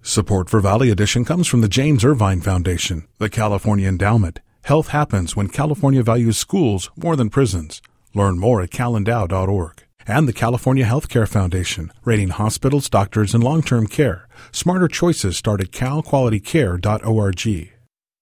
Support for Valley Edition comes from the James Irvine Foundation, the California Endowment. Health happens when California values schools more than prisons. Learn more at calendow.org. And the California Healthcare Foundation, rating hospitals, doctors, and long-term care. Smarter choices start at calqualitycare.org.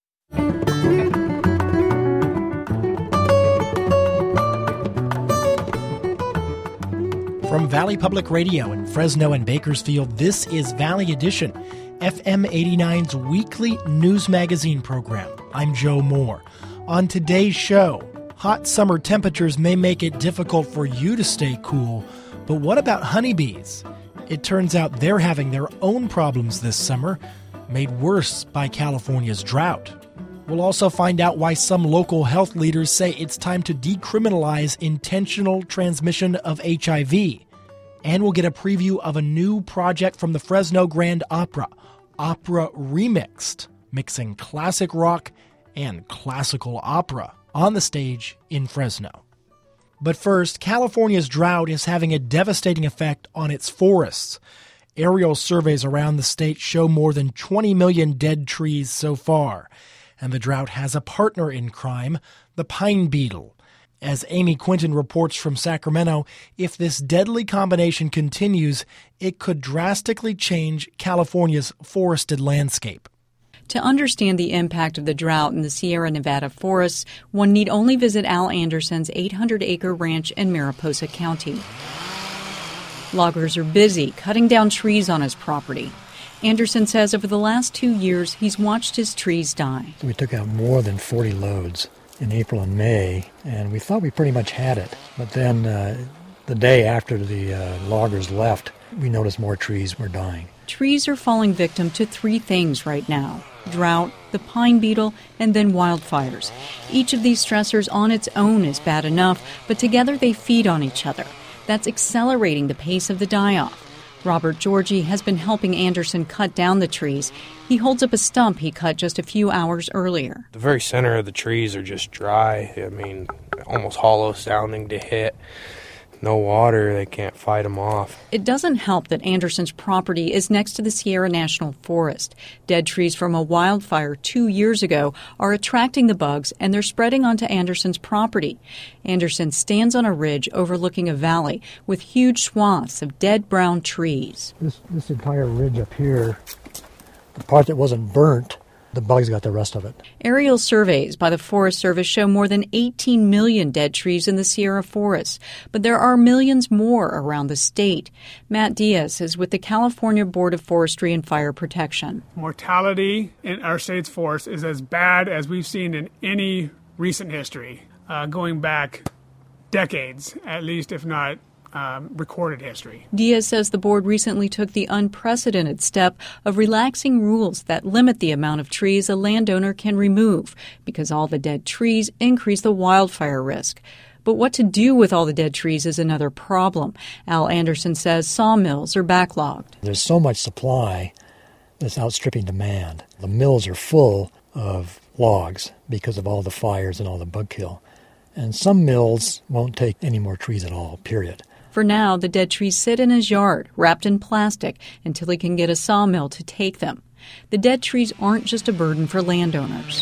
From Valley Public Radio in Fresno and Bakersfield, this is Valley Edition, FM 89's weekly news magazine program. I'm Joe Moore. On today's show, hot summer temperatures may make it difficult for you to stay cool, but what about honeybees? It turns out they're having their own problems this summer, made worse by California's drought. We'll also find out why some local health leaders say it's time to decriminalize intentional transmission of HIV. And we'll get a preview of a new project from the Fresno Grand Opera, Opera Remixed, mixing classic rock and classical opera on the stage in Fresno. But first, California's drought is having a devastating effect on its forests. Aerial surveys around the state show more than 20 million dead trees so far. And the drought has a partner in crime, the pine beetle. As Amy Quinton reports from Sacramento, if this deadly combination continues, it could drastically change California's forested landscape. To understand the impact of the drought in the Sierra Nevada forests, one need only visit Al Anderson's 800-acre ranch in Mariposa County. Loggers are busy cutting down trees on his property. Anderson says over the last 2 years, he's watched his trees die. We took out more than 40 loads in April and May, and we thought we pretty much had it. But then the day after the loggers left, we noticed more trees were dying. Trees are falling victim to three things right now: drought, the pine beetle, and then wildfires. Each of these stressors on its own is bad enough, but together they feed on each other. That's accelerating the pace of the die-off. Robert Georgie has been helping Anderson cut down the trees. He holds up a stump he cut just a few hours earlier. The very center of the trees are just dry. I mean, almost hollow sounding to hit. No water, they can't fight them off. It doesn't help that Anderson's property is next to the Sierra National Forest. Dead trees from a wildfire 2 years ago are attracting the bugs, and they're spreading onto Anderson's property. Anderson stands on a ridge overlooking a valley with huge swaths of dead brown trees. This entire ridge up here, the part that wasn't burnt, the bugs got the rest of it. Aerial surveys by the Forest Service show more than 18 million dead trees in the Sierra forests, but there are millions more around the state. Matt Diaz is with the California Board of Forestry and Fire Protection. Mortality in our state's forests is as bad as we've seen in any recent history, going back decades, at least, if not recorded history. Diaz says the board recently took the unprecedented step of relaxing rules that limit the amount of trees a landowner can remove, because all the dead trees increase the wildfire risk. But what to do with all the dead trees is another problem. Al Anderson says sawmills are backlogged. There's so much supply that's outstripping demand. The mills are full of logs because of all the fires and all the bug kill. And some mills won't take any more trees at all, period. For now, the dead trees sit in his yard, wrapped in plastic, until he can get a sawmill to take them. The dead trees aren't just a burden for landowners.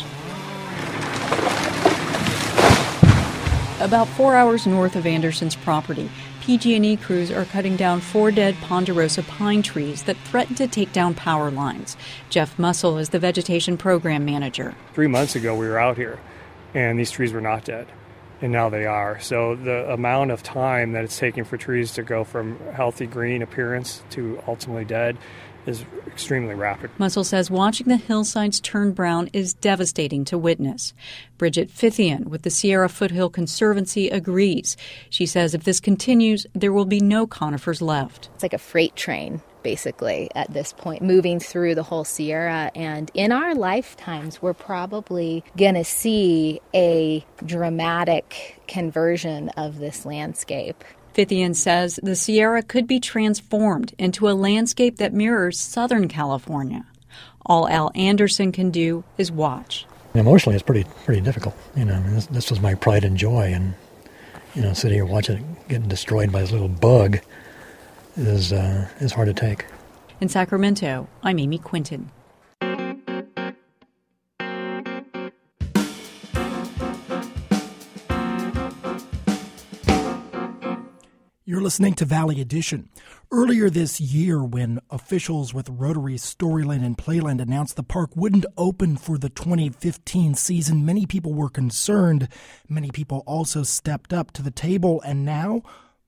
About 4 hours north of Anderson's property, PG&E crews are cutting down 4 dead ponderosa pine trees that threaten to take down power lines. Jeff Mussel is the vegetation program manager. 3 months ago, we were out here, and these trees were not dead. And now they are. So the amount of time that it's taking for trees to go from healthy green appearance to ultimately dead is extremely rapid. Mussel says watching the hillsides turn brown is devastating to witness. Bridget Fithian with the Sierra Foothill Conservancy agrees. She says if this continues, there will be no conifers left. It's like a freight train, basically, at this point, moving through the whole Sierra. And in our lifetimes, we're probably going to see a dramatic conversion of this landscape. Fithian says the Sierra could be transformed into a landscape that mirrors Southern California. All Al Anderson can do is watch. Emotionally, it's pretty difficult. This was my pride and joy, and sitting here watching it getting destroyed by this little bug is hard to take. In Sacramento, I'm Amy Quinton. You're listening to Valley Edition. Earlier this year, when officials with Rotary, Storyland, and Playland announced the park wouldn't open for the 2015 season, many people were concerned. Many people also stepped up to the table, and now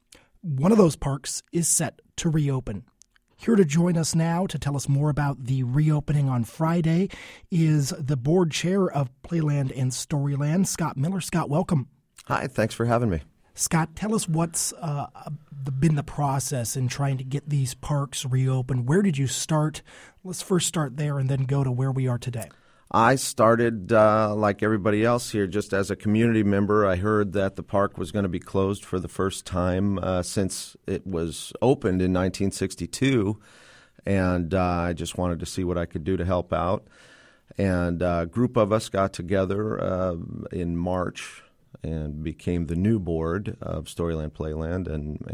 one of those parks is set to reopen. Here to join us now to tell us more about the reopening on Friday is the board chair of Playland and Storyland, Scott Miller. Scott, welcome. Hi, thanks for having me. Scott, tell us what's been the process in trying to get these parks reopened. Where did you start? Let's first start there and then go to where we are today. I started, like everybody else here, just as a community member. I heard that the park was going to be closed for the first time since it was opened in 1962, and I just wanted to see what I could do to help out. And a group of us got together in March and became the new board of Storyland Playland,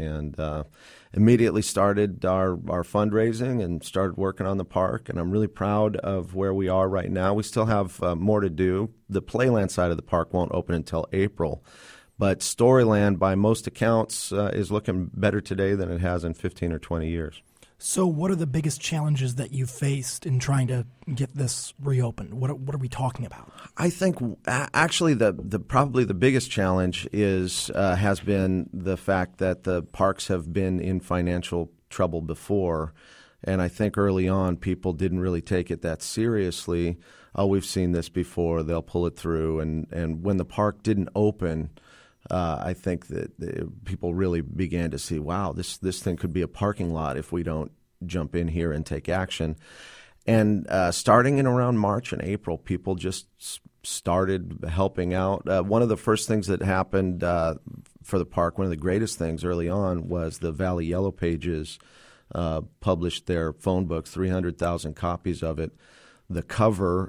and immediately started our fundraising and started working on the park. And I'm really proud of where we are right now. We still have more to do. The Playland side of the park won't open until April, but Storyland, by most accounts, is looking better today than it has in 15 or 20 years. So what are the biggest challenges that you faced in trying to get this reopened? What are we talking about? I think actually the probably the biggest challenge has been the fact that the parks have been in financial trouble before, and I think early on people didn't really take it that seriously. Oh, we've seen this before; they'll pull it through. And when the park didn't open, I think that people really began to see, wow, this thing could be a parking lot if we don't jump in here and take action. And starting in around March and April, people just started helping out. One of the first things that happened for the park, one of the greatest things early on, was the Valley Yellow Pages published their phone book, 300,000 copies of it. The cover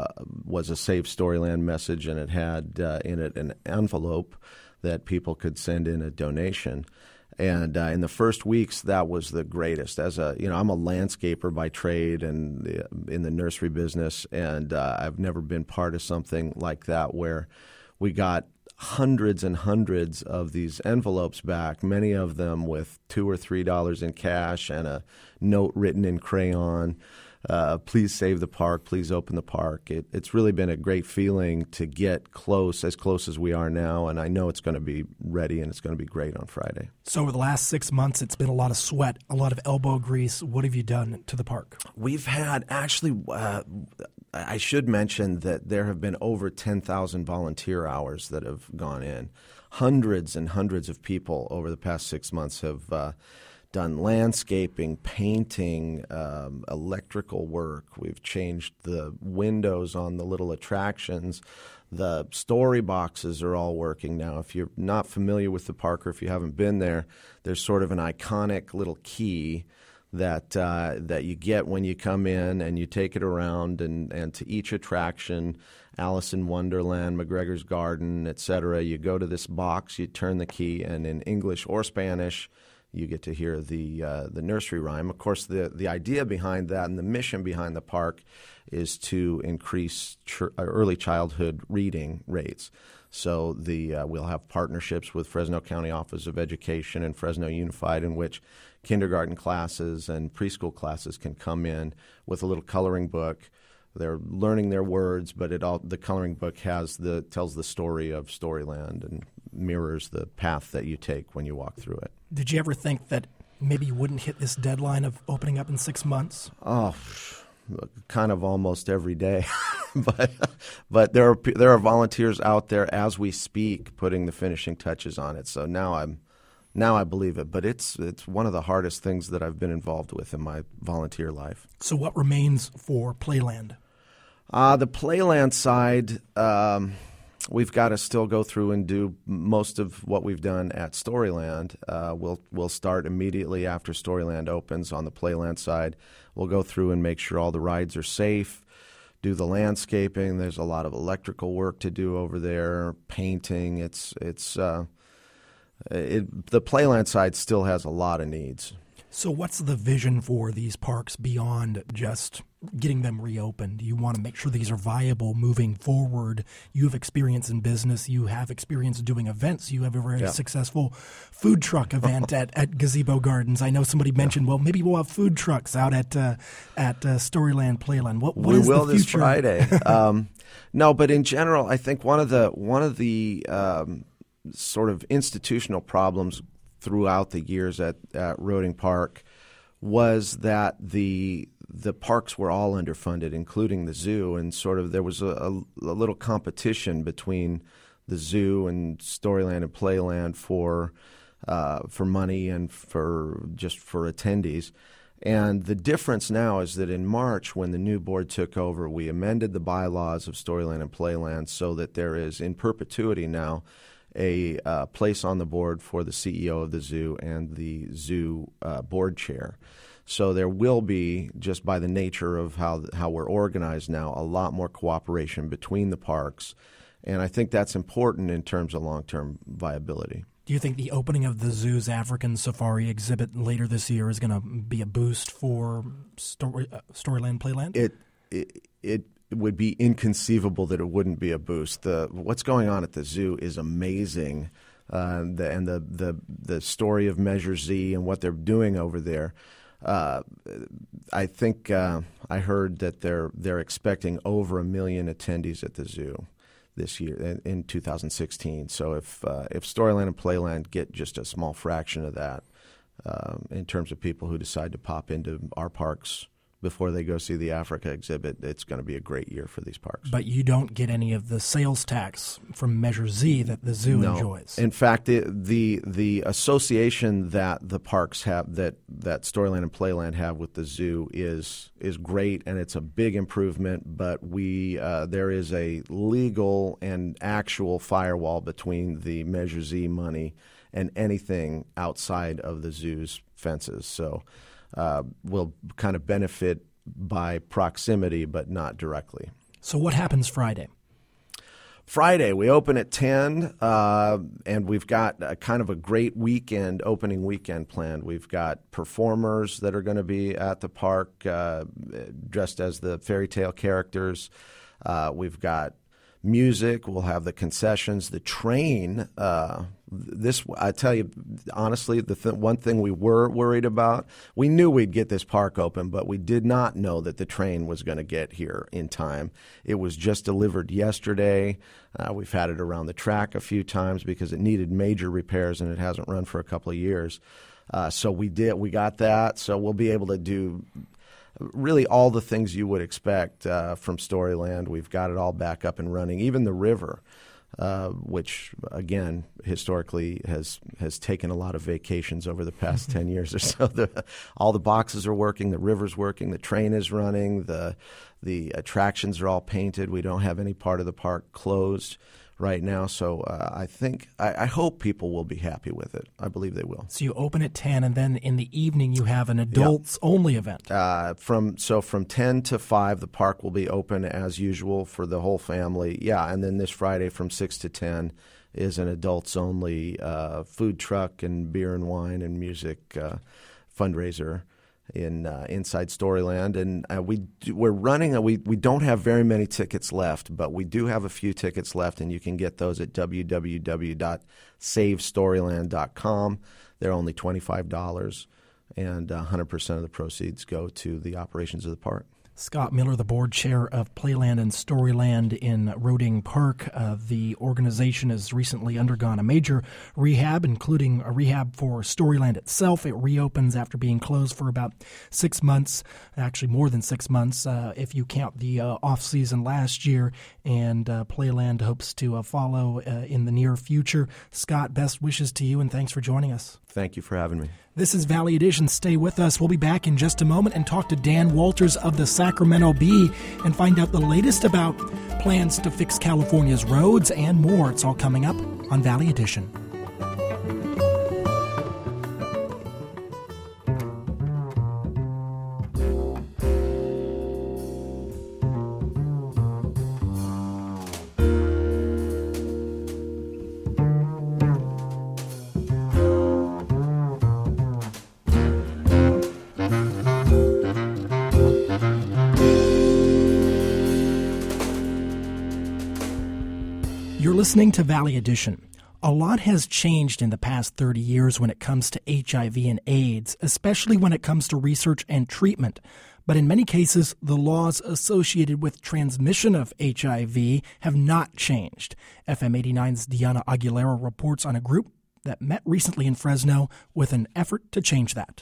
was a Save Storyland message, and it had in it an envelope that people could send in a donation. And in the first weeks, that was the greatest. I'm a landscaper by trade and in the nursery business, and I've never been part of something like that where we got hundreds and hundreds of these envelopes back, many of them with $2 or $3 in cash and a note written in crayon. Please save the park. Please open the park. It's really been a great feeling to get as close as we are now, and I know it's going to be ready and it's going to be great on Friday. So over the last 6 months, it's been a lot of sweat, a lot of elbow grease. What have you done to the park? We've had I should mention that there have been over 10,000 volunteer hours that have gone in. Hundreds and hundreds of people over the past 6 months have done landscaping, painting, electrical work. We've changed the windows on the little attractions. The story boxes are all working now. If you're not familiar with the park or if you haven't been there, there's sort of an iconic little key that you get when you come in, and you take it around, and to each attraction, Alice in Wonderland, McGregor's Garden, etc., you go to this box, you turn the key, and in English or Spanish, you get to hear the nursery rhyme. Of course, the idea behind that and the mission behind the park is to increase early childhood reading rates. So we'll have partnerships with Fresno County Office of Education and Fresno Unified, in which kindergarten classes and preschool classes can come in with a little coloring book. They're learning their words, but the coloring book tells the story of Storyland and mirrors the path that you take when you walk through it. Did you ever think that maybe you wouldn't hit this deadline of opening up in 6 months? Oh, kind of almost every day. but there are volunteers out there as we speak putting the finishing touches on it. So now I believe it, but it's one of the hardest things that I've been involved with in my volunteer life. So what remains for Playland? The Playland side, we've got to still go through and do most of what we've done at Storyland. We'll start immediately after Storyland opens on the Playland side. We'll go through and make sure all the rides are safe, do the landscaping. There's a lot of electrical work to do over there, painting. The Playland side still has a lot of needs. So what's the vision for these parks beyond just getting them reopened? You want to make sure these are viable moving forward. You have experience in business. You have experience doing events. You have a very successful food truck event at Gazebo Gardens. I know somebody mentioned, well, maybe we'll have food trucks out at Storyland Playland. What we is will the this future? Friday. No, but in general, I think one of the sort of institutional problems throughout the years at Roding Park was that the parks were all underfunded, including the zoo, and sort of there was a little competition between the zoo and Storyland and Playland for money and for attendees. And the difference now is that in March, when the new board took over, we amended the bylaws of Storyland and Playland so that there is in perpetuity now a place on the board for the CEO of the zoo and the zoo board chair. So there will be, just by the nature of how we're organized now, a lot more cooperation between the parks. And I think that's important in terms of long-term viability. Do you think the opening of the zoo's African safari exhibit later this year is going to be a boost for Storyland Playland? It would be inconceivable that it wouldn't be a boost. What's going on at the zoo is amazing, the story of Measure Z and what they're doing over there. I think I heard that they're expecting over 1 million attendees at the zoo this year in 2016. So if Storyland and Playland get just a small fraction of that in terms of people who decide to pop into our parks before they go see the Africa exhibit, it's going to be a great year for these parks. But you don't get any of the sales tax from Measure Z that the zoo enjoys. In fact, the association that the parks have, that Storyland and Playland have with the zoo is great, and it's a big improvement. But there is a legal and actual firewall between the Measure Z money and anything outside of the zoo's fences. So will kind of benefit by proximity, but not directly. So what happens Friday? Friday, we open at 10, and we've got kind of a great opening weekend planned. We've got performers that are going to be at the park dressed as the fairy tale characters. We've got music. We'll have the concessions, the train. I tell you, honestly, one thing we were worried about, we knew we'd get this park open, but we did not know that the train was going to get here in time. It was just delivered yesterday. We've had it around the track a few times because it needed major repairs and it hasn't run for a couple of years. So we got that. So we'll be able to do really all the things you would expect from Storyland. We've got it all back up and running. Even the river, which, again, historically has taken a lot of vacations over the past 10 years or so. All the boxes are working, the river's working, the train is running, the attractions are all painted. We don't have any part of the park closed right now. So I hope people will be happy with it. I believe they will. So you open at 10, and then in the evening you have an adults-only event. From 10 to 5, the park will be open as usual for the whole family. Yeah, and then this Friday from 6 to 10 is an adults-only food truck and beer and wine and music fundraiser inside Storyland, and we're running. We don't have very many tickets left, but we do have a few tickets left, and you can get those at www.savestoryland.com. They're only $25, and 100% of the proceeds go to the operations of the park. Scott Miller, the board chair of Playland and Storyland in Roding Park. The organization has recently undergone a major rehab, including a rehab for Storyland itself. It reopens after being closed for about 6 months, actually more than 6 months if you count the off-season last year, and Playland hopes to follow in the near future. Scott, best wishes to you, and thanks for joining us. Thank you for having me. This is Valley Edition. Stay with us. We'll be back in just a moment and talk to Dan Walters of the Sacramento Bee and find out the latest about plans to fix California's roads and more. It's all coming up on Valley Edition. You're listening to Valley Edition. A lot has changed in the past 30 years when it comes to HIV and AIDS, especially when it comes to research and treatment. But in many cases, the laws associated with transmission of HIV have not changed. FM 89's Diana Aguilera reports on a group that met recently in Fresno with an effort to change that.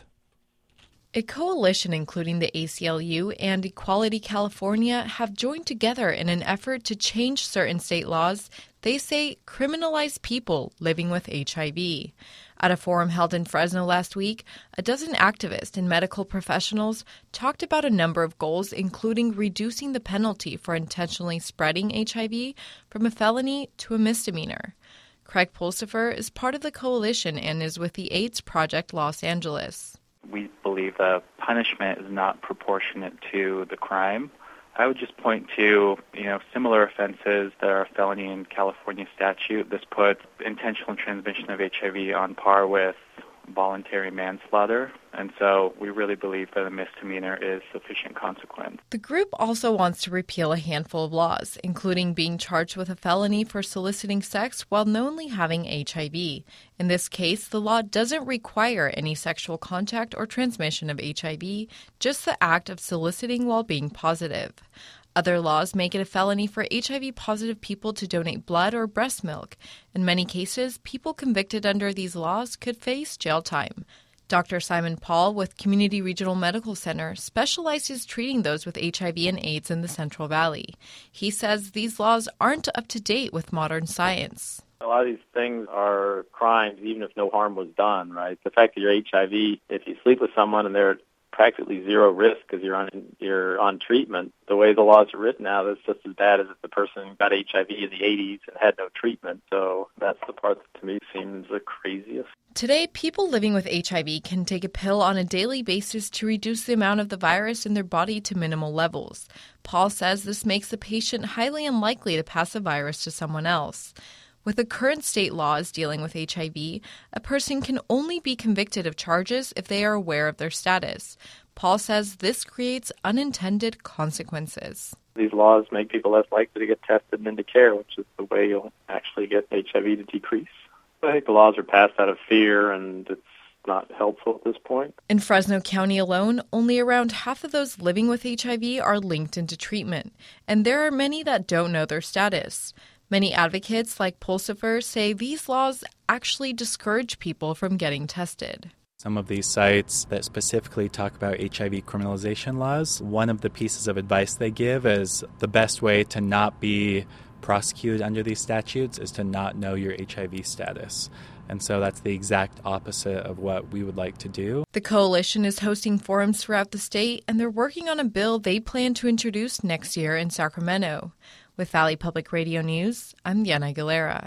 A coalition including the ACLU and Equality California have joined together in an effort to change certain state laws they say criminalize people living with HIV. At a forum held in Fresno last week, a dozen activists and medical professionals talked about a number of goals, including reducing the penalty for intentionally spreading HIV from a felony to a misdemeanor. Craig Pulsifer is part of the coalition and is with the AIDS Project Los Angeles. We believe the punishment is not proportionate to the crime. I would just point to, similar offenses that are a felony in California statute. This puts intentional transmission of HIV on par with voluntary manslaughter, and so we really believe that a misdemeanor is sufficient consequence. The group also wants to repeal a handful of laws, including being charged with a felony for soliciting sex while knowingly having HIV. In this case, the law doesn't require any sexual contact or transmission of HIV, just the act of soliciting while being positive. Other laws make it a felony for HIV-positive people to donate blood or breast milk. In many cases, people convicted under these laws could face jail time. Dr. Simon Paul with Community Regional Medical Center specializes treating those with HIV and AIDS in the Central Valley. He says these laws aren't up to date with modern science. A lot of these things are crimes even if no harm was done, right? The fact that you're HIV, if you sleep with someone and they're practically zero risk because you're on treatment. The way the laws are written now, that's just as bad as if the person got HIV in the 80s and had no treatment. So that's the part that to me seems the craziest. Today, people living with HIV can take a pill on a daily basis to reduce the amount of the virus in their body to minimal levels. Paul says this makes the patient highly unlikely to pass the virus to someone else. With the current state laws dealing with HIV, a person can only be convicted of charges if they are aware of their status. Paul says this creates unintended consequences. These laws make people less likely to get tested and into care, which is the way you'll actually get HIV to decrease. I think the laws are passed out of fear, and it's not helpful at this point. In Fresno County alone, only around half of those living with HIV are linked into treatment, and there are many that don't know their status. Many advocates like Pulsifer say these laws actually discourage people from getting tested. Some of these sites that specifically talk about HIV criminalization laws, one of the pieces of advice they give is the best way to not be prosecuted under these statutes is to not know your HIV status. And so that's the exact opposite of what we would like to do. The coalition is hosting forums throughout the state, and they're working on a bill they plan to introduce next year in Sacramento. With Valley Public Radio News, I'm Diana Aguilera.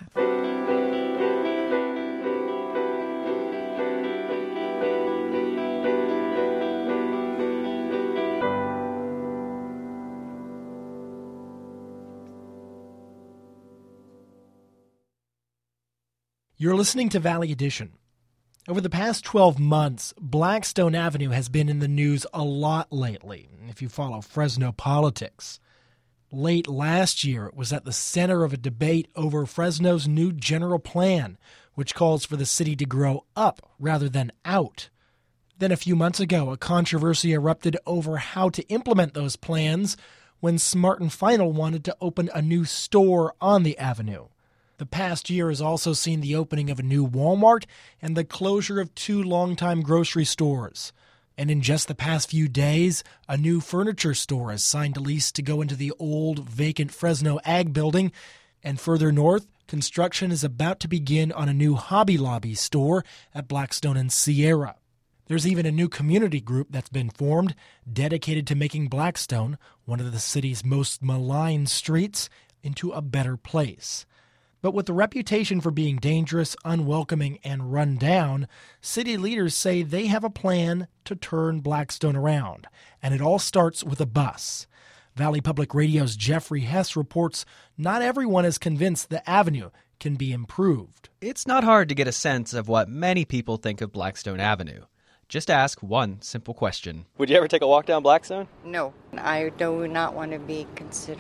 You're listening to Valley Edition. Over the past 12 months, Blackstone Avenue has been in the news a lot lately, if you follow Fresno politics. Late last year, it was at the center of a debate over Fresno's new general plan, which calls for the city to grow up rather than out. Then a few months ago, a controversy erupted over how to implement those plans when Smart & Final wanted to open a new store on the avenue. The past year has also seen the opening of a new Walmart and the closure of 2 longtime grocery stores. And in just the past few days, a new furniture store has signed a lease to go into the old, vacant Fresno Ag building. And further north, construction is about to begin on a new Hobby Lobby store at Blackstone and Sierra. There's even a new community group that's been formed, dedicated to making Blackstone, one of the city's most maligned streets, into a better place. But with the reputation for being dangerous, unwelcoming, and run down, city leaders say they have a plan to turn Blackstone around. And it all starts with a bus. Valley Public Radio's Jeffrey Hess reports not everyone is convinced the avenue can be improved. It's not hard to get a sense of what many people think of Blackstone Avenue. Just ask one simple question. Would you ever take a walk down Blackstone? No, I do not want to be considered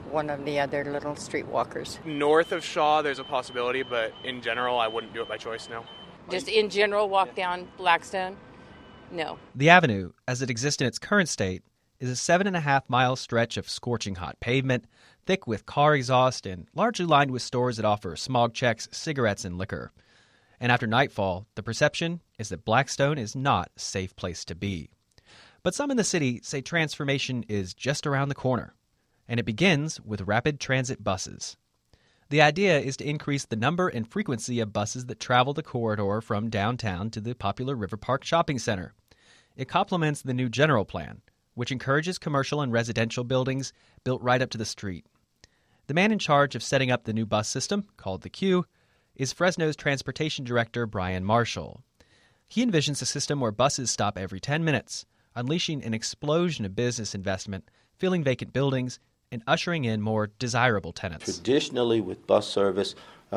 one of the other little streetwalkers. North of Shaw, there's a possibility, but in general, I wouldn't do it by choice, no. Just in general, walk down Blackstone? No. The avenue, as it exists in its current state, is a 7.5-mile stretch of scorching hot pavement, thick with car exhaust and largely lined with stores that offer smog checks, cigarettes, and liquor. And after nightfall, the perception is that Blackstone is not a safe place to be. But some in the city say transformation is just around the corner, and it begins with rapid transit buses. The idea is to increase the number and frequency of buses that travel the corridor from downtown to the popular River Park Shopping Center. It complements the new general plan, which encourages commercial and residential buildings built right up to the street. The man in charge of setting up the new bus system, called the Q, is Fresno's transportation director, Brian Marshall. He envisions a system where buses stop every 10 minutes, unleashing an explosion of business investment, filling vacant buildings, and ushering in more desirable tenants. Traditionally, with bus service,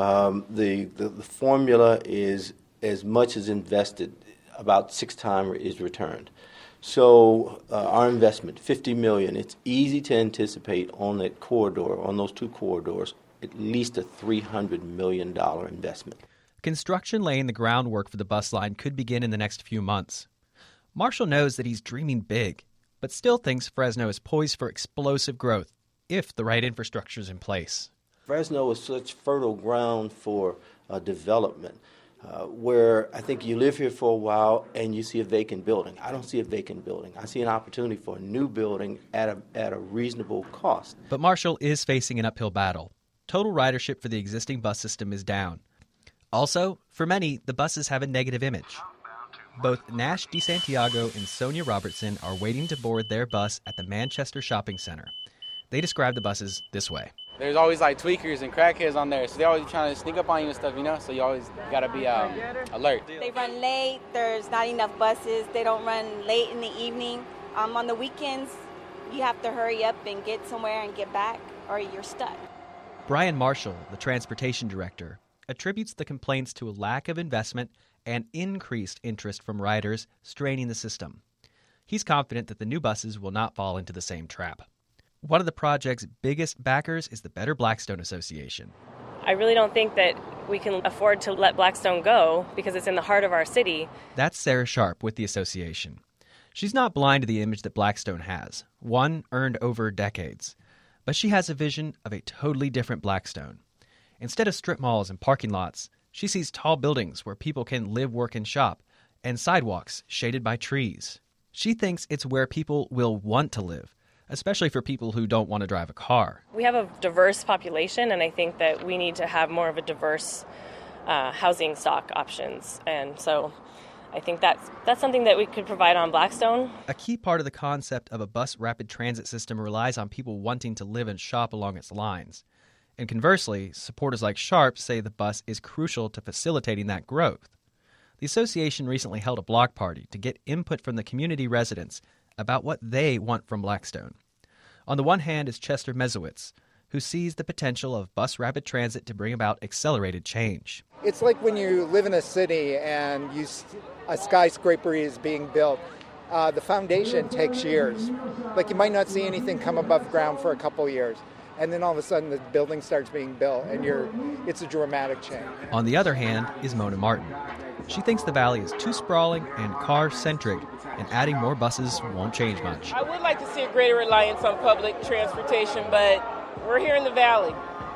the formula is as much as invested, about 6 times is returned. So our investment, $50 million, it's easy to anticipate on that corridor, on those 2 corridors, at least a $300 million investment. Construction laying the groundwork for the bus line could begin in the next few months. Marshall knows that he's dreaming big, but still thinks Fresno is poised for explosive growth if the right infrastructure is in place. Fresno is such fertile ground for development, where I think you live here for a while and you see a vacant building. I don't see a vacant building. I see an opportunity for a new building at a reasonable cost. But Marshall is facing an uphill battle. Total ridership for the existing bus system is down. Also, for many, the buses have a negative image. Both Nash DeSantiago and Sonia Robertson are waiting to board their bus at the Manchester Shopping Center. They describe the buses this way. There's always like tweakers and crackheads on there, so they're always trying to sneak up on you and stuff, you know, so you always got to be alert. They run late, there's not enough buses, they don't run late in the evening. On the weekends, you have to hurry up and get somewhere and get back, or you're stuck. Brian Marshall, the transportation director, attributes the complaints to a lack of investment and increased interest from riders, straining the system. He's confident that the new buses will not fall into the same trap. One of the project's biggest backers is the Better Blackstone Association. I really don't think that we can afford to let Blackstone go because it's in the heart of our city. That's Sarah Sharp with the association. She's not blind to the image that Blackstone has, one earned over decades. But she has a vision of a totally different Blackstone. Instead of strip malls and parking lots, she sees tall buildings where people can live, work, and shop, and sidewalks shaded by trees. She thinks it's where people will want to live, especially for people who don't want to drive a car. We have a diverse population, and I think that we need to have more of a diverse housing stock options. And so I think that's something that we could provide on Blackstone. A key part of the concept of a bus rapid transit system relies on people wanting to live and shop along its lines. And conversely, supporters like Sharp say the bus is crucial to facilitating that growth. The association recently held a block party to get input from the community residents about what they want from Blackstone. On the one hand is Chester Mezowitz, who sees the potential of bus rapid transit to bring about accelerated change. It's like when you live in a city and a skyscraper is being built. The foundation takes years. Like you might not see anything come above ground for a couple years. And then all of a sudden the building starts being built and it's a dramatic change. On the other hand is Mona Martin. She thinks the valley is too sprawling and car-centric, and adding more buses won't change much. I would like to see a greater reliance on public transportation, but we're here in the valley.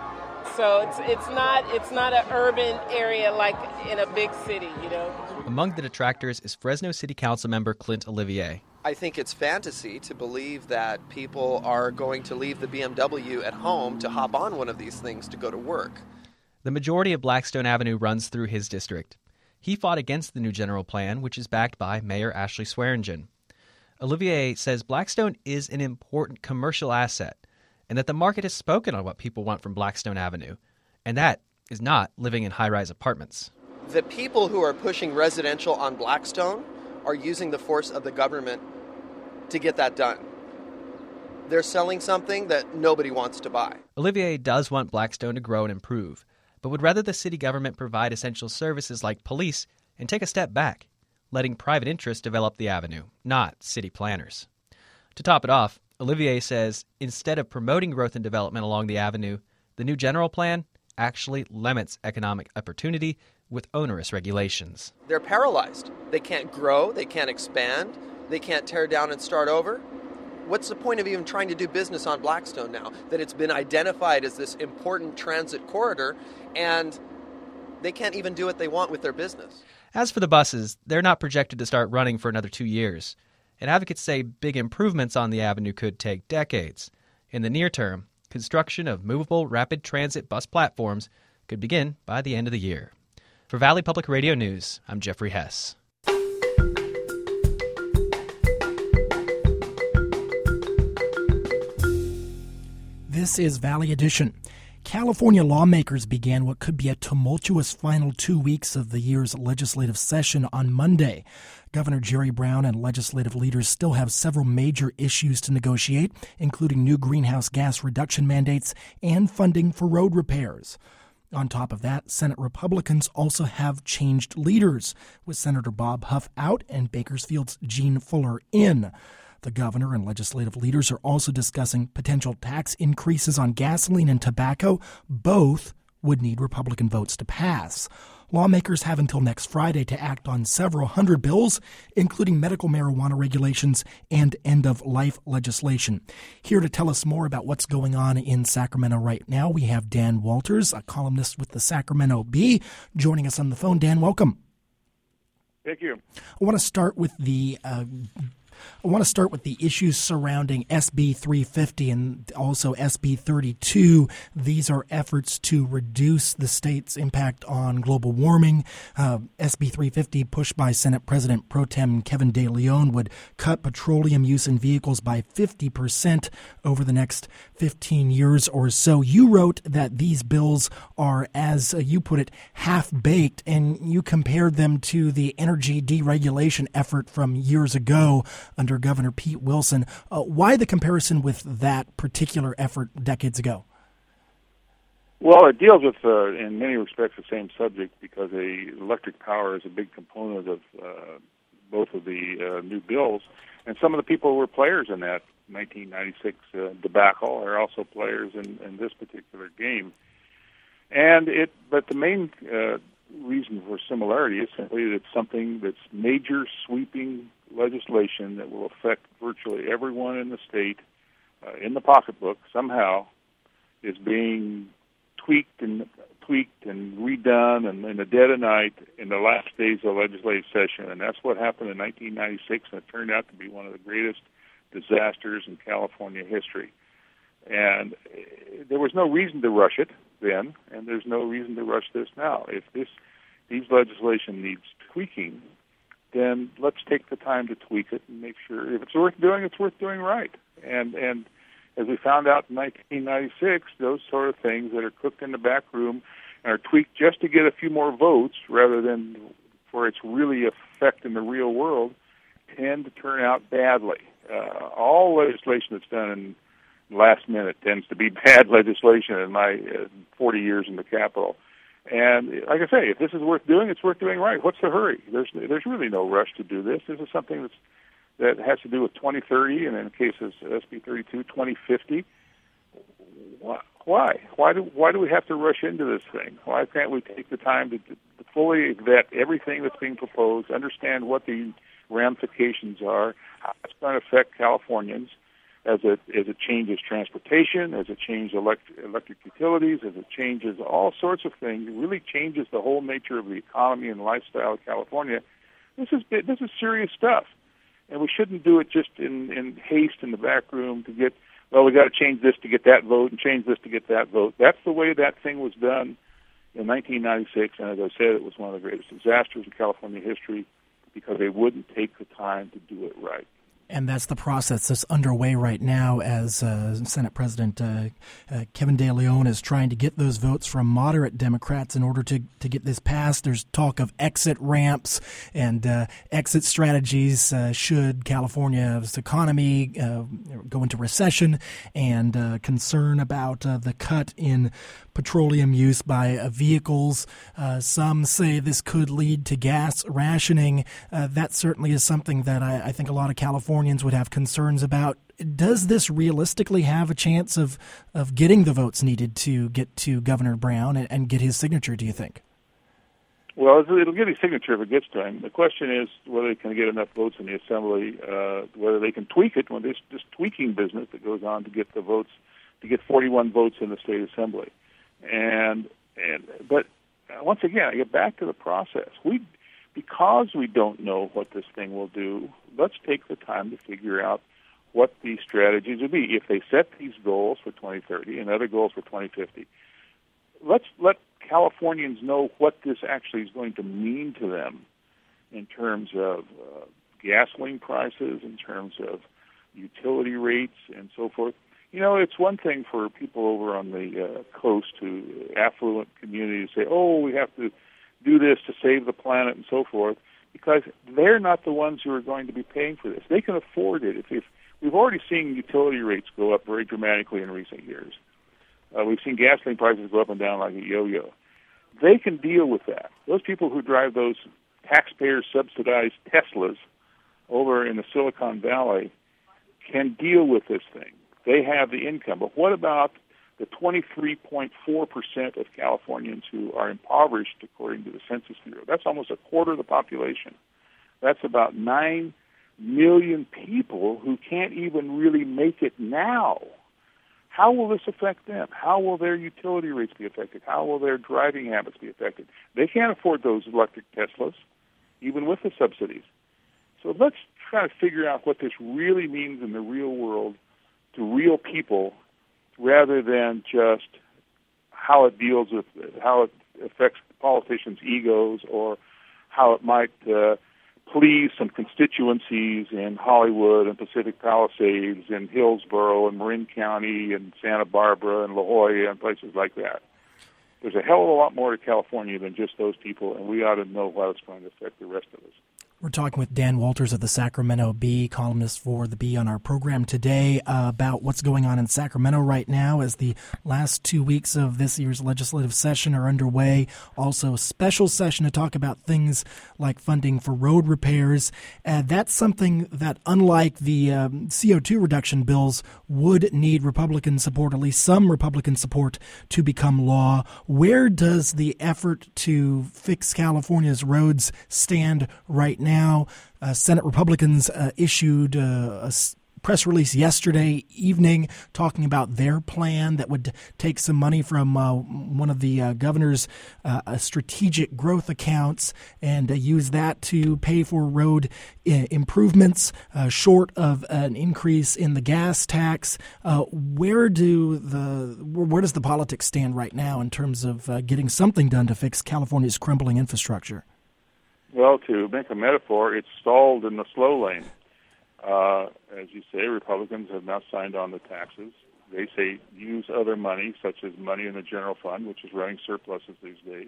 So it's not an urban area like in a big city, you know. Among the detractors is Fresno City Council member Clint Olivier. I think it's fantasy to believe that people are going to leave the BMW at home to hop on one of these things to go to work. The majority of Blackstone Avenue runs through his district. He fought against the new general plan, which is backed by Mayor Ashley Swearingen. Olivier says Blackstone is an important commercial asset and that the market has spoken on what people want from Blackstone Avenue, and that is not living in high-rise apartments. The people who are pushing residential on Blackstone are using the force of the government to get that done. They're selling something that nobody wants to buy. Olivier does want Blackstone to grow and improve, but would rather the city government provide essential services like police and take a step back, letting private interests develop the avenue, not city planners. To top it off, Olivier says instead of promoting growth and development along the avenue, the new general plan actually limits economic opportunity with onerous regulations. They're paralyzed. They can't grow, they can't expand, they can't tear down and start over. What's the point of even trying to do business on Blackstone now that it's been identified as this important transit corridor and they can't even do what they want with their business? As for the buses, they're not projected to start running for another 2 years. And advocates say big improvements on the avenue could take decades. In the near term, construction of movable rapid transit bus platforms could begin by the end of the year. For Valley Public Radio News, I'm Jeffrey Hess. This is Valley Edition. California lawmakers began what could be a tumultuous final 2 weeks of the year's legislative session on Monday. Governor Jerry Brown and legislative leaders still have several major issues to negotiate, including new greenhouse gas reduction mandates and funding for road repairs. On top of that, Senate Republicans also have changed leaders, with Senator Bob Huff out and Bakersfield's Gene Fuller in. The governor and legislative leaders are also discussing potential tax increases on gasoline and tobacco. Both would need Republican votes to pass. Lawmakers have until next Friday to act on several hundred bills, including medical marijuana regulations and end-of-life legislation. Here to tell us more about what's going on in Sacramento right now, we have Dan Walters, a columnist with the Sacramento Bee, joining us on the phone. Dan, welcome. Thank you. I want to start with the issues surrounding SB 350 and also SB 32. These are efforts to reduce the state's impact on global warming. SB 350, pushed by Senate President Pro Tem Kevin De Leon, would cut petroleum use in vehicles by 50% over the next 15 years or so. You wrote that these bills are, as you put it, half-baked, and you compared them to the energy deregulation effort from years ago under Governor Pete Wilson. Why the comparison with that particular effort decades ago? Well, it deals with, in many respects, the same subject because electric power is a big component of both of the new bills. And some of the people who were players in that 1996 debacle are also players in this particular game. But the main reason for similarity is simply that it's something that's major, sweeping legislation that will affect virtually everyone in the state in the pocketbook somehow is being tweaked and redone and in the dead of night in the last days of the legislative session. And that's what happened in 1996, and it turned out to be one of the greatest disasters in California history. And there was no reason to rush it then, and there's no reason to rush this now. If these legislation needs tweaking, then let's take the time to tweak it and make sure if it's worth doing right. And as we found out in 1996, those sort of things that are cooked in the back room and are tweaked just to get a few more votes rather than for its really effect in the real world tend to turn out badly. All legislation that's done in last minute tends to be bad legislation in my 40 years in the Capitol. And like I say, if this is worth doing, it's worth doing right. What's the hurry? There's really no rush to do this. This is something that has to do with 2030, and in the case of SB 32, 2050. Why? Why do we have to rush into this thing? Why can't we take the time to fully vet everything that's being proposed, understand what the ramifications are, how it's going to affect Californians, as it changes transportation, as it changes electric utilities, as it changes all sorts of things. It really changes the whole nature of the economy and lifestyle of California. This is serious stuff, and we shouldn't do it just in haste in the back room to get, we got to change this to get that vote and change this to get that vote. That's the way that thing was done in 1996, and as I said, it was one of the greatest disasters in California history because they wouldn't take the time to do it right. And that's the process that's underway right now as Senate President Kevin De Leon is trying to get those votes from moderate Democrats in order to get this passed. There's talk of exit ramps and exit strategies should California's economy go into recession, and concern about the cut in petroleum use by vehicles. Some say this could lead to gas rationing. That certainly is something that I think a lot of Californians would have concerns about. Does this realistically have a chance of getting the votes needed to get to Governor Brown and get his signature, do you think? Well, it'll get his signature if it gets to him. The question is whether they can get enough votes in the Assembly, whether they can tweak it, when there's this tweaking business that goes on to get the votes, to get 41 votes in the State Assembly. But once again, I get back to the process. Because we don't know what this thing will do, let's take the time to figure out what these strategies will be. If they set these goals for 2030 and other goals for 2050, let's let Californians know what this actually is going to mean to them in terms of gasoline prices, in terms of utility rates, and so forth. You know, it's one thing for people over on the coast, to affluent communities, say, oh, we have to do this to save the planet and so forth, because they're not the ones who are going to be paying for this. They can afford it. If we've already seen utility rates go up very dramatically in recent years. We've seen gasoline prices go up and down like a yo-yo. They can deal with that. Those people who drive those taxpayer-subsidized Teslas over in the Silicon Valley can deal with this thing. They have the income. But what about the 23.4% of Californians who are impoverished, according to the Census Bureau? That's almost a quarter of the population. That's about 9 million people who can't even really make it now. How will this affect them? How will their utility rates be affected? How will their driving habits be affected? They can't afford those electric Teslas, even with the subsidies. So let's try to figure out what this really means in the real world to real people, rather than just how it deals with how it affects politicians' egos, or how it might please some constituencies in Hollywood and Pacific Palisades and Hillsborough and Marin County and Santa Barbara and La Jolla and places like that. There's a hell of a lot more to California than just those people, and we ought to know how it's going to affect the rest of us. We're talking with Dan Walters of the Sacramento Bee, columnist for the Bee, on our program today about what's going on in Sacramento right now as the last 2 weeks of this year's legislative session are underway. Also, a special session to talk about things like funding for road repairs. That's something that, unlike the CO2 reduction bills, would need Republican support, at least some Republican support, to become law. Where does the effort to fix California's roads stand right now? Senate Republicans issued a press release yesterday evening talking about their plan that would take some money from one of the governor's strategic growth accounts and use that to pay for road improvements, short of an increase in the gas tax. Where does the politics stand right now in terms of getting something done to fix California's crumbling infrastructure? Well, to make a metaphor, it's stalled in the slow lane. As you say, Republicans have now signed on the taxes. They say use other money, such as money in the general fund, which is running surpluses these days,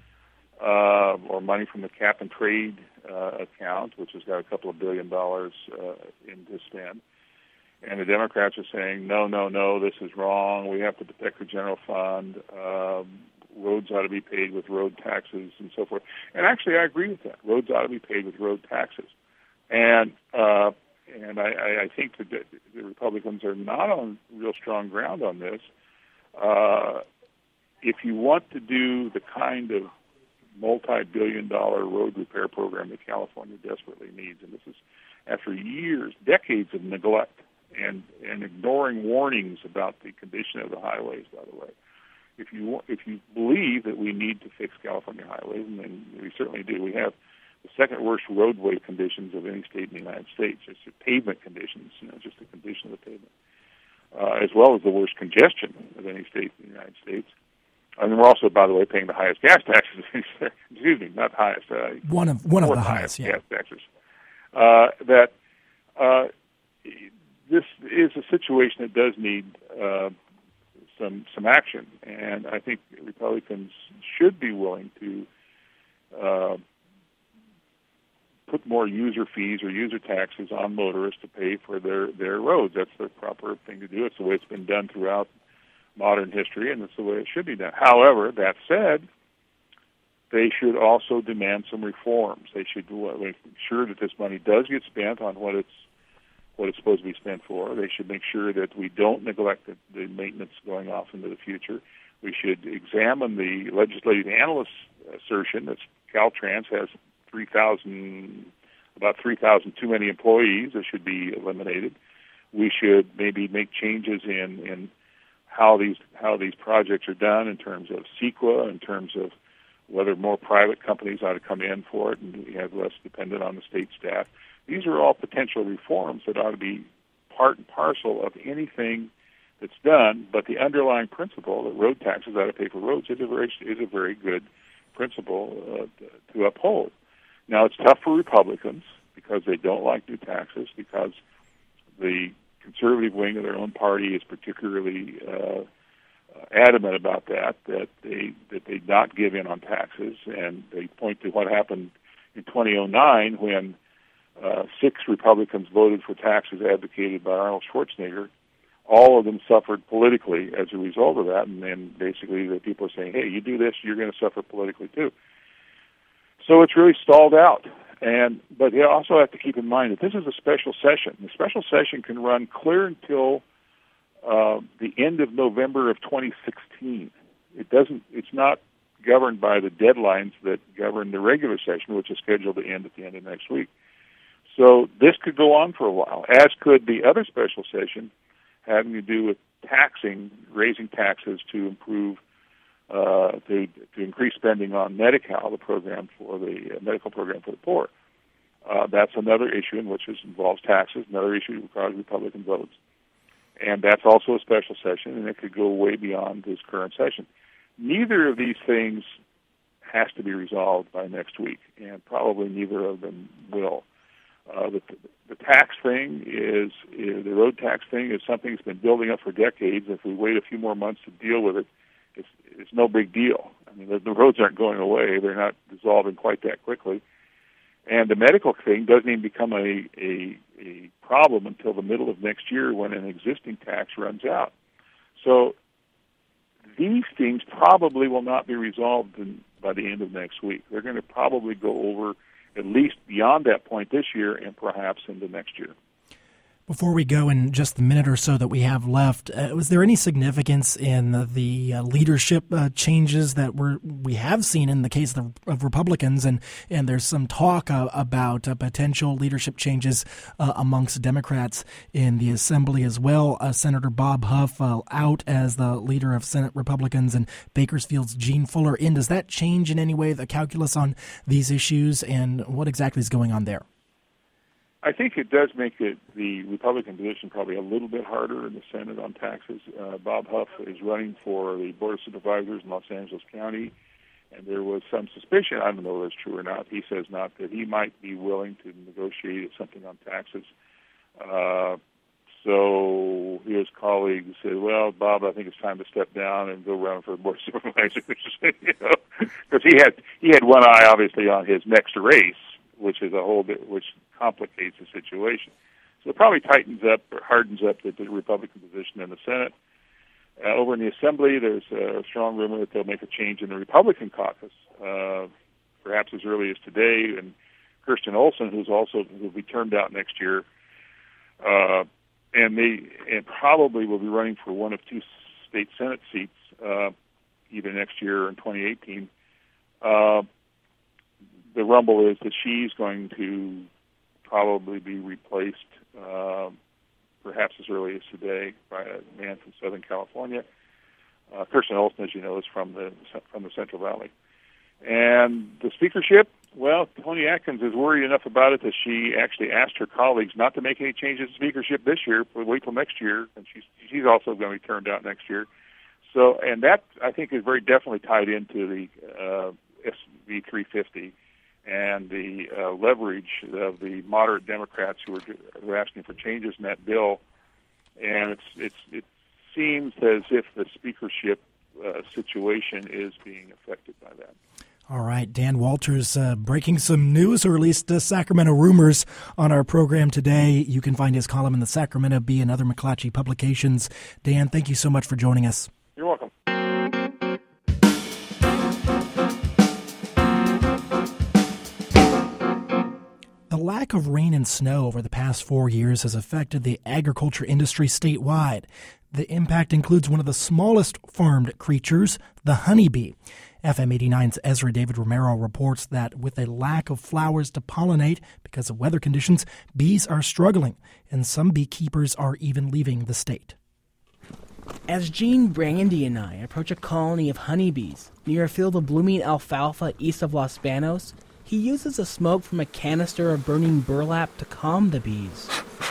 or money from the cap and trade account, which has got a couple of $2 billion in to spend. And the Democrats are saying, no, this is wrong. We have to protect the general fund. Roads ought to be paid with road taxes and so forth. And actually, I agree with that. Roads ought to be paid with road taxes. And I think that the Republicans are not on real strong ground on this. If you want to do the kind of multi-billion-dollar road repair program that California desperately needs, and this is after years, decades of neglect and ignoring warnings about the condition of the highways, by the way. If you believe that we need to fix California highways, and we certainly do, we have the second worst roadway conditions of any state in the United States. It's the pavement conditions, just the condition of the pavement, as well as the worst congestion of any state in the United States. And we're also, by the way, paying the highest gas taxes. Excuse me, not highest. One of the highest gas taxes. This is a situation that does need some action, and I think Republicans should be willing to put more user fees or user taxes on motorists to pay for their roads. That's the proper thing to do. It's the way it's been done throughout modern history, and it's the way it should be done. However, that said, they should also demand some reforms. They should make sure that this money does get spent on what it's what it's supposed to be spent for. They should make sure that we don't neglect the maintenance going off into the future. We should examine the legislative analyst's assertion that Caltrans has about 3,000 too many employees that should be eliminated. We should maybe make changes in how these projects are done in terms of CEQA, in terms of whether more private companies ought to come in for it and we have less dependent on the state staff. These are all potential reforms that ought to be part and parcel of anything that's done, but the underlying principle that road taxes ought to pay for roads is a very good principle to uphold. Now, it's tough for Republicans because they don't like new taxes, because the conservative wing of their own party is particularly adamant about that they not give in on taxes, and they point to what happened in 2009 when 6 Republicans voted for taxes advocated by Arnold Schwarzenegger. All of them suffered politically as a result of that, and then basically the people are saying, hey, you do this, you're going to suffer politically too. So it's really stalled out. But you also have to keep in mind that this is a special session. The special session can run clear until the end of November of 2016. It's not governed by the deadlines that govern the regular session, which is scheduled to end at the end of next week. So this could go on for a while, as could the other special session having to do with raising taxes to improve, to increase spending on Medi-Cal, the program for the medical program for the poor. That's another issue in which involves taxes, another issue that requires Republican votes. And that's also a special session, and it could go way beyond this current session. Neither of these things has to be resolved by next week, and probably neither of them will. The tax thing the road tax thing is something that's been building up for decades. If we wait a few more months to deal with it, it's no big deal. I mean, the roads aren't going away. They're not dissolving quite that quickly. And the medical thing doesn't even become a problem until the middle of next year when an existing tax runs out. So these things probably will not be resolved by the end of next week. They're going to probably go over at least beyond that point this year and perhaps into next year. Before we go, in just the minute or so that we have left, was there any significance in the leadership changes that we have seen in the case of Republicans, and there's some talk about potential leadership changes amongst Democrats in the Assembly as well? Senator Bob Huff out as the leader of Senate Republicans, and Bakersfield's Gene Fuller in. Does that change in any way the calculus on these issues, and what exactly is going on there? I think it does make the Republican position probably a little bit harder in the Senate on taxes. Bob Huff is running for the Board of Supervisors in Los Angeles County, and there was some suspicion, I don't know if it's true or not, he says not, that he might be willing to negotiate something on taxes. So his colleagues said, well, Bob, I think it's time to step down and go run for the Board of Supervisors, because he had one eye obviously on his next race, which complicates the situation. So it probably tightens up or hardens up the Republican position in the Senate. Over in the Assembly, there's a strong rumor that they'll make a change in the Republican caucus, perhaps as early as today. And Kirsten Olson, will be termed out next year, and probably will be running for one of 2 state Senate seats, either next year or in 2018. The rumble is that she's going to probably be replaced, perhaps as early as today, by a man from Southern California. Kirsten Olson, as you know, is from the Central Valley. And the speakership, well, Toni Atkins is worried enough about it that she actually asked her colleagues not to make any changes to speakership this year, but wait till next year, and she's also going to be turned out next year. So, and that, I think, is very definitely tied into the SB 350 and the leverage of the moderate Democrats who are asking for changes in that bill. And it seems as if the speakership situation is being affected by that. All right, Dan Walters breaking some news, or at least Sacramento rumors, on our program today. You can find his column in the Sacramento Bee and other McClatchy publications. Dan, thank you so much for joining us. You're welcome. The lack of rain and snow over the past 4 years has affected the agriculture industry statewide. The impact includes one of the smallest farmed creatures, the honeybee. FM 89's Ezra David Romero reports that with a lack of flowers to pollinate because of weather conditions, bees are struggling, and some beekeepers are even leaving the state. As Gene Brandy and I approach a colony of honeybees near a field of blooming alfalfa east of Los Banos, he uses the smoke from a canister of burning burlap to calm the bees,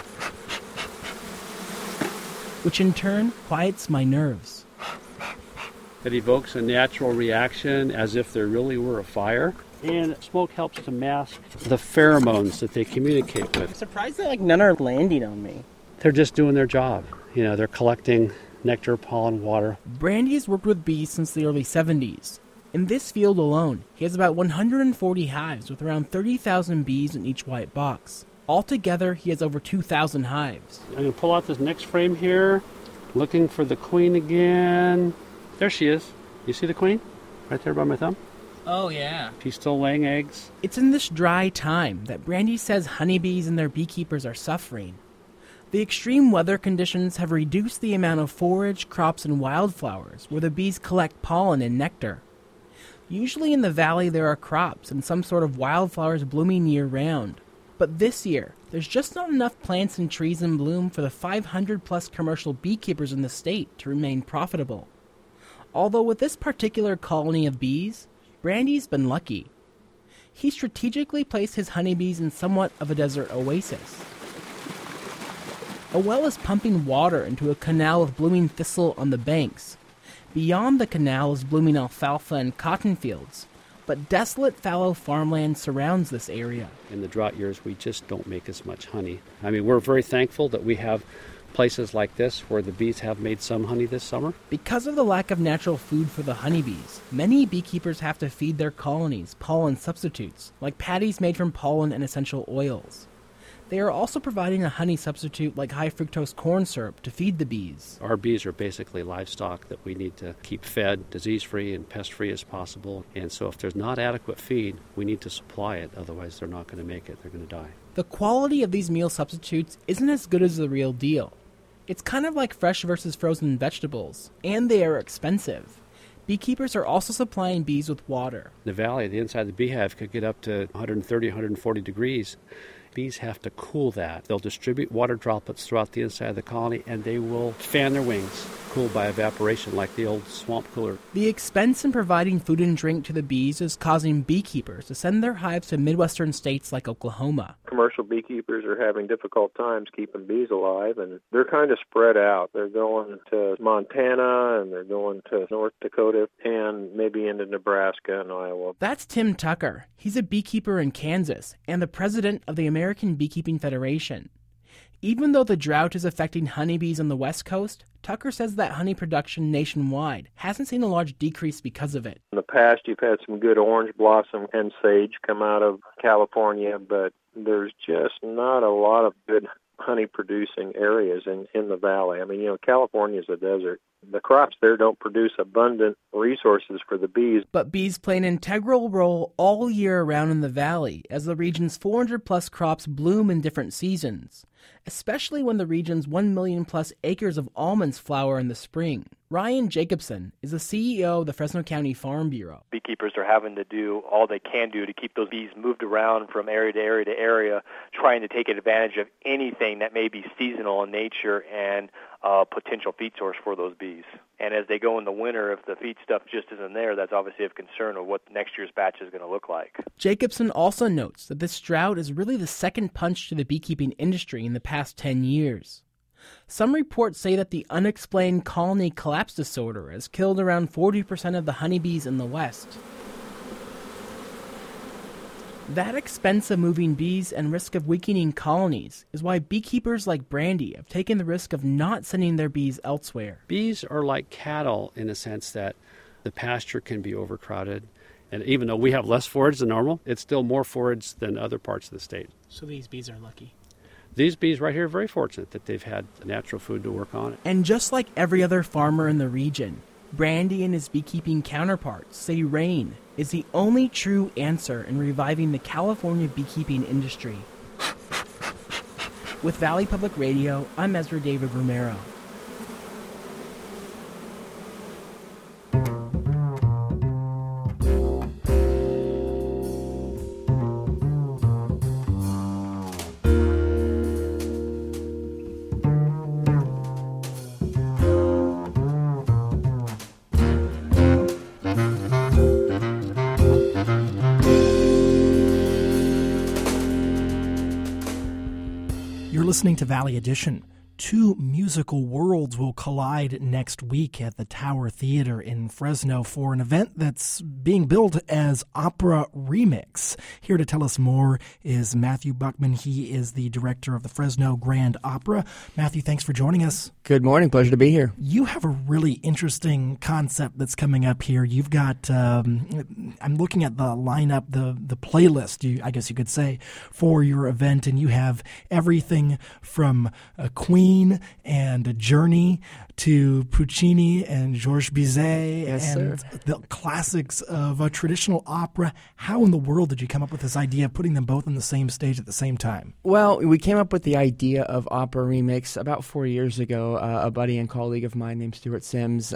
which in turn quiets my nerves. It evokes a natural reaction as if there really were a fire, and smoke helps to mask the pheromones that they communicate with. I'm surprised that none are landing on me. They're just doing their job. They're collecting nectar, pollen, water. Brandy has worked with bees since the early 70s. In this field alone, he has about 140 hives with around 30,000 bees in each white box. Altogether, he has over 2,000 hives. I'm going to pull out this next frame here, looking for the queen again. There she is. You see the queen? Right there by my thumb? Oh, yeah. She's still laying eggs. It's in this dry time that Brandy says honeybees and their beekeepers are suffering. The extreme weather conditions have reduced the amount of forage, crops, and wildflowers where the bees collect pollen and nectar. Usually in the valley there are crops and some sort of wildflowers blooming year-round. But this year, there's just not enough plants and trees in bloom for the 500-plus commercial beekeepers in the state to remain profitable. Although with this particular colony of bees, Brandy's been lucky. He strategically placed his honeybees in somewhat of a desert oasis. A well is pumping water into a canal of blooming thistle on the banks. Beyond the canal is blooming alfalfa and cotton fields, but desolate fallow farmland surrounds this area. In the drought years, we just don't make as much honey. We're very thankful that we have places like this where the bees have made some honey this summer. Because of the lack of natural food for the honeybees, many beekeepers have to feed their colonies pollen substitutes, like patties made from pollen and essential oils. They are also providing a honey substitute like high-fructose corn syrup to feed the bees. Our bees are basically livestock that we need to keep fed, disease-free and pest-free as possible. And so if there's not adequate feed, we need to supply it. Otherwise, they're not going to make it. They're going to die. The quality of these meal substitutes isn't as good as the real deal. It's kind of like fresh versus frozen vegetables, and they are expensive. Beekeepers are also supplying bees with water. The valley, the inside of the beehive, could get up to 130, 140 degrees. Bees have to cool that. They'll distribute water droplets throughout the inside of the colony, and they will fan their wings, cooled by evaporation like the old swamp cooler. The expense in providing food and drink to the bees is causing beekeepers to send their hives to Midwestern states like Oklahoma. Commercial beekeepers are having difficult times keeping bees alive, and they're kind of spread out. They're going to Montana, and they're going to North Dakota, and maybe into Nebraska and Iowa. That's Tim Tucker. He's a beekeeper in Kansas and the president of the American Beekeeping Federation. Even though the drought is affecting honeybees on the West Coast, Tucker says that honey production nationwide hasn't seen a large decrease because of it. In the past, you've had some good orange blossom and sage come out of California, but there's just not a lot of good honey-producing areas in the valley. California is a desert. The crops there don't produce abundant resources for the bees. But bees play an integral role all year around in the valley as the region's 400-plus crops bloom in different seasons, especially when the region's 1 million-plus acres of almonds flower in the spring. Ryan Jacobson is the CEO of the Fresno County Farm Bureau. Beekeepers are having to do all they can do to keep those bees moved around from area to area to area, trying to take advantage of anything that may be seasonal in nature and potential feed source for those bees. And as they go in the winter, if the feed stuff just isn't there, that's obviously of concern of what next year's batch is going to look like. Jacobson also notes that this drought is really the second punch to the beekeeping industry in the past 10 years. Some reports say that the unexplained colony collapse disorder has killed around 40% of the honeybees in the West. That expense of moving bees and risk of weakening colonies is why beekeepers like Brandy have taken the risk of not sending their bees elsewhere. Bees are like cattle in a sense that the pasture can be overcrowded. And even though we have less forage than normal, it's still more forage than other parts of the state. So these bees are lucky. These bees right here are very fortunate that they've had natural food to work on. And just like every other farmer in the region, Brandy and his beekeeping counterparts say rain is the only true answer in reviving the California beekeeping industry. With Valley Public Radio, I'm Ezra David Romero. Listening to Valley Edition. Two musical worlds will collide next week at the Tower Theater in Fresno for an event that's being billed as Opera Remix. Here to tell us more is Matthew Buckman. He is the director of the Fresno Grand Opera. Matthew, thanks for joining us. Good morning. Pleasure to be here. You have a really interesting concept that's coming up here. You've got, I'm looking at the lineup, the playlist, I guess you could say, for your event, and you have everything from Queen and a Journey to Puccini and Georges Bizet and the classics of traditional opera. How in the world did you come up with this idea of putting them both on the same stage at the same time? Well, we came up with the idea of Opera Remix about 4 years ago. A buddy and colleague of mine named Stuart Sims,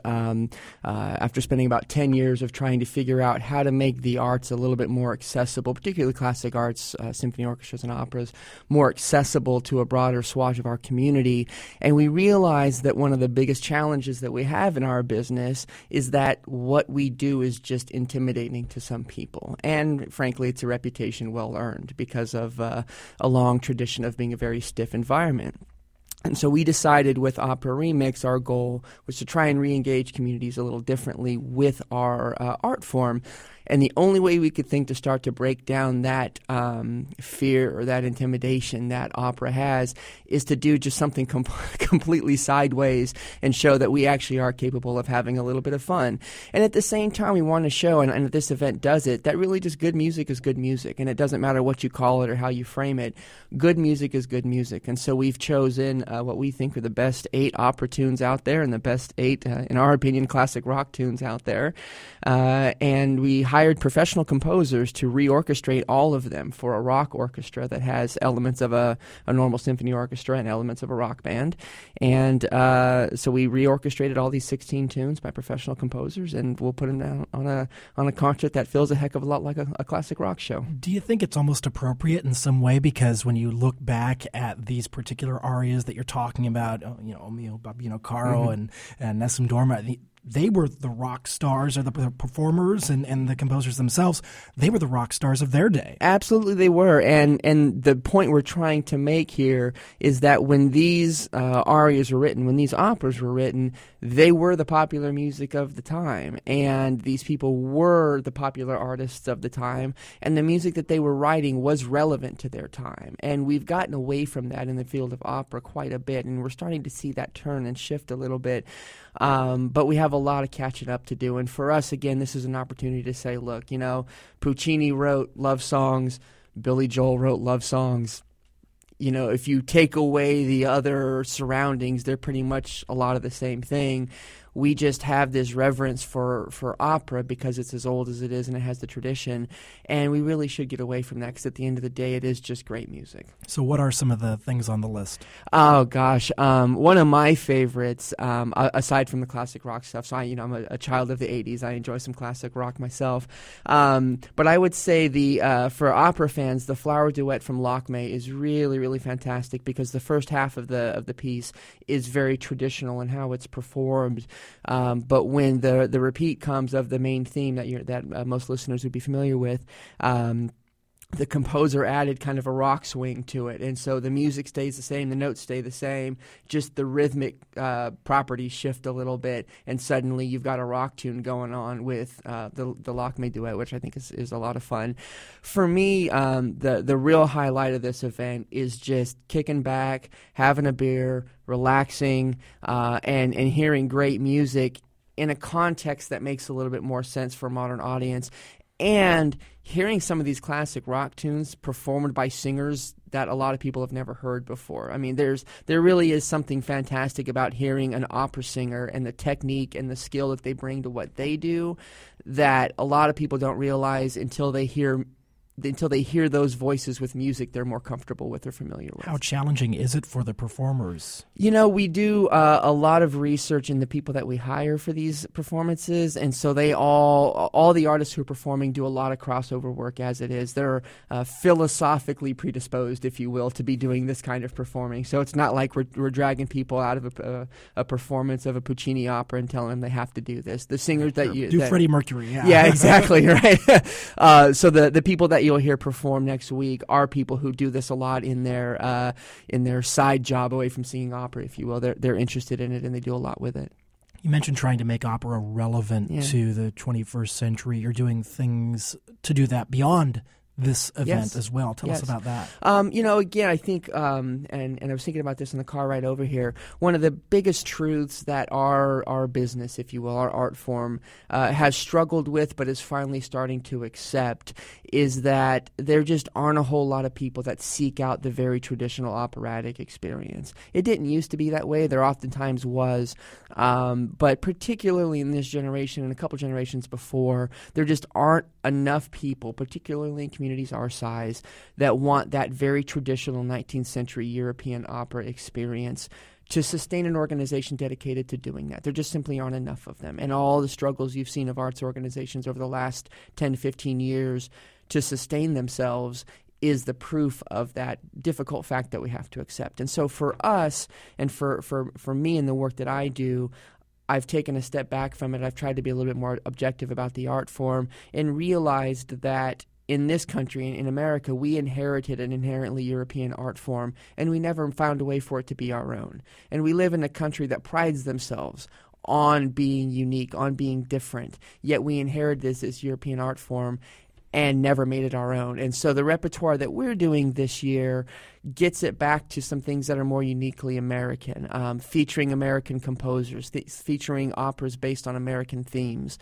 after spending about 10 years of trying to figure out how to make the arts a little bit more accessible, particularly classic arts, symphony orchestras and operas, more accessible to a broader swath of our community. And we realized that one of the biggest challenges that we have in our business is that what we do is just intimidating to some people. And frankly, it's a reputation well earned because of a long tradition of being a very stiff environment. And so we decided with Opera Remix, our goal was to try and re-engage communities a little differently with our art form. And the only way we could think to start to break down that fear or that intimidation that opera has is to do just something completely sideways and show that we actually are capable of having a little bit of fun. And at the same time, we want to show, and this event does it, that really just good music is good music. And it doesn't matter what you call it or how you frame it. Good music is good music. And so we've chosen what we think are the best 8 opera tunes out there and the best 8, in our opinion, classic rock tunes out there. And we hired professional composers to reorchestrate all of them for a rock orchestra that has elements of a normal symphony orchestra and elements of a rock band. And so we reorchestrated all these 16 tunes by professional composers, and we'll put them down on a concert that feels a heck of a lot like a classic rock show. Do you think it's almost appropriate in some way? Because when you look back at these particular arias that you're talking about, O mio Babbino Caro and Nessun Dorma, they were the rock stars, or the performers and the composers themselves. They were the rock stars of their day. Absolutely, they were. And the point we're trying to make here is that when these arias were written, when these operas were written, they were the popular music of the time. And these people were the popular artists of the time. And the music that they were writing was relevant to their time. And we've gotten away from that in the field of opera quite a bit. And we're starting to see that turn and shift a little bit. But we have a lot of catching up to do. And for us, again, this is an opportunity to say, look, Puccini wrote love songs, Billy Joel wrote love songs. If you take away the other surroundings, they're pretty much a lot of the same thing. We just have this reverence for opera because it's as old as it is and it has the tradition. And we really should get away from that because at the end of the day, it is just great music. So what are some of the things on the list? Oh, gosh. One of my favorites, aside from the classic rock stuff, so I'm a child of the 80s. I enjoy some classic rock myself. But I would say for opera fans, the Flower Duet from Lakme is really, really fantastic because the first half of the piece is very traditional in how it's performed. But when the repeat comes of the main theme that most listeners would be familiar with, the composer added kind of a rock swing to it. And so the music stays the same, the notes stay the same, just the rhythmic properties shift a little bit, and suddenly you've got a rock tune going on with the Lakme duet, which I think is a lot of fun. For me, the real highlight of this event is just kicking back, having a beer, relaxing, and hearing great music in a context that makes a little bit more sense for a modern audience. And hearing some of these classic rock tunes performed by singers that a lot of people have never heard before. I mean, there really is something fantastic about hearing an opera singer and the technique and the skill that they bring to what they do that a lot of people don't realize until they hear until they hear those voices with music they're more comfortable with or familiar with. How challenging is it for the performers? We do a lot of research in the people that we hire for these performances, and so they all the artists who are performing do a lot of crossover work as it is. They're philosophically predisposed, if you will, to be doing this kind of performing. So it's not like we're dragging people out of a performance of a Puccini opera and telling them they have to do this. The singers that you... Do Freddie Mercury, yeah. Yeah, exactly, right. So the people that you'll hear perform next week are people who do this a lot in their side job away from singing opera, if you will. They're interested in it and they do a lot with it. You mentioned trying to make opera relevant to the 21st century. You're doing things to do that beyond this event as well. Tell us about that. Again, I think, and I was thinking about this in the car ride over here, one of the biggest truths that our business, if you will, our art form, has struggled with but is finally starting to accept is that there just aren't a whole lot of people that seek out the very traditional operatic experience. It didn't used to be that way. There oftentimes was. But particularly in this generation and a couple generations before, there just aren't enough people, particularly in communities our size, that want that very traditional 19th century European opera experience to sustain an organization dedicated to doing that. There just simply aren't enough of them. And all the struggles you've seen of arts organizations over the last 10 to 15 years to sustain themselves is the proof of that difficult fact that we have to accept. And so for us and for me and the work that I do, I've taken a step back from it. I've tried to be a little bit more objective about the art form and realized that in this country, in America, we inherited an inherently European art form, and we never found a way for it to be our own. And we live in a country that prides themselves on being unique, on being different, yet we inherited this European art form and never made it our own. And so the repertoire that we're doing this year gets it back to some things that are more uniquely American, featuring American composers, featuring operas based on American themes,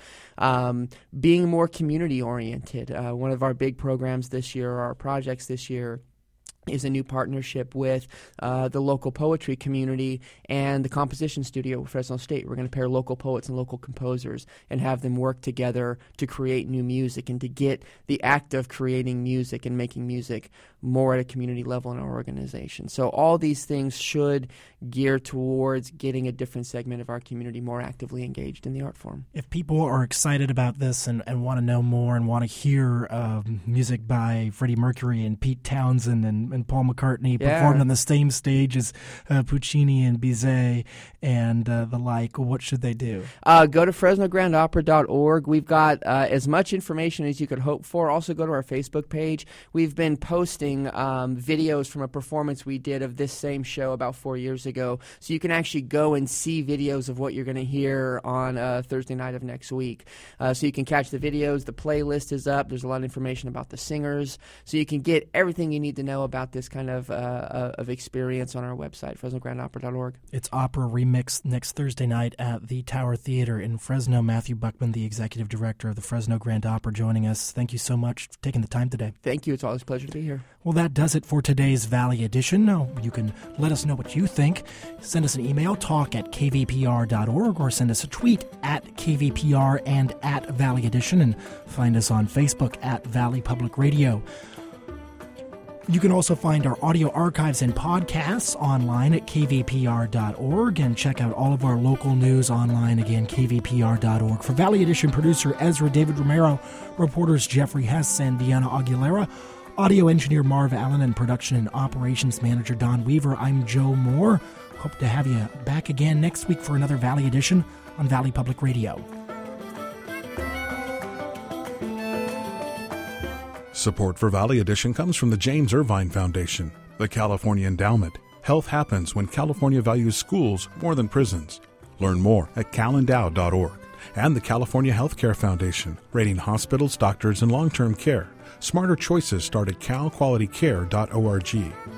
being more community-oriented. One of our big programs this year, our projects this year, is a new partnership with the local poetry community and the composition studio at Fresno State. We're going to pair local poets and local composers and have them work together to create new music and to get the act of creating music and making music more at a community level in our organization. So all these things should gear towards getting a different segment of our community more actively engaged in the art form. If people are excited about this and want to know more and want to hear music by Freddie Mercury and Pete Townsend and Paul McCartney performed on the same stage as Puccini and Bizet and the like, what should they do? Go to FresnoGrandOpera.org. We've got as much information as you could hope for. Also go to our Facebook page. We've been posting videos from a performance we did of this same show about 4 years ago. So you can actually go and see videos of what you're going to hear on Thursday night of next week. So you can catch the videos. The playlist is up. There's a lot of information about the singers. So you can get everything you need to know about this kind of experience on our website, FresnoGrandOpera.org. It's Opera Remix next Thursday night at the Tower Theater in Fresno. Matthew Buckman, the Executive Director of the Fresno Grand Opera, joining us. Thank you so much for taking the time today. Thank you. It's always a pleasure to be here. Well, that does it for today's Valley Edition. You can let us know what you think. Send us an email, talk@kvpr.org, or send us a tweet at KVPR and at Valley Edition, and find us on Facebook at Valley Public Radio. You can also find our audio archives and podcasts online at kvpr.org and check out all of our local news online, again, kvpr.org. For Valley Edition producer Ezra David Romero, reporters Jeffrey Hess and Deanna Aguilera, audio engineer Marv Allen, and production and operations manager Don Weaver, I'm Joe Moore. Hope to have you back again next week for another Valley Edition on Valley Public Radio. Support for Valley Edition comes from the James Irvine Foundation, the California Endowment. Health happens when California values schools more than prisons. Learn more at calendow.org. And the California Healthcare Foundation, rating hospitals, doctors, and long-term care. Smarter choices start at calqualitycare.org.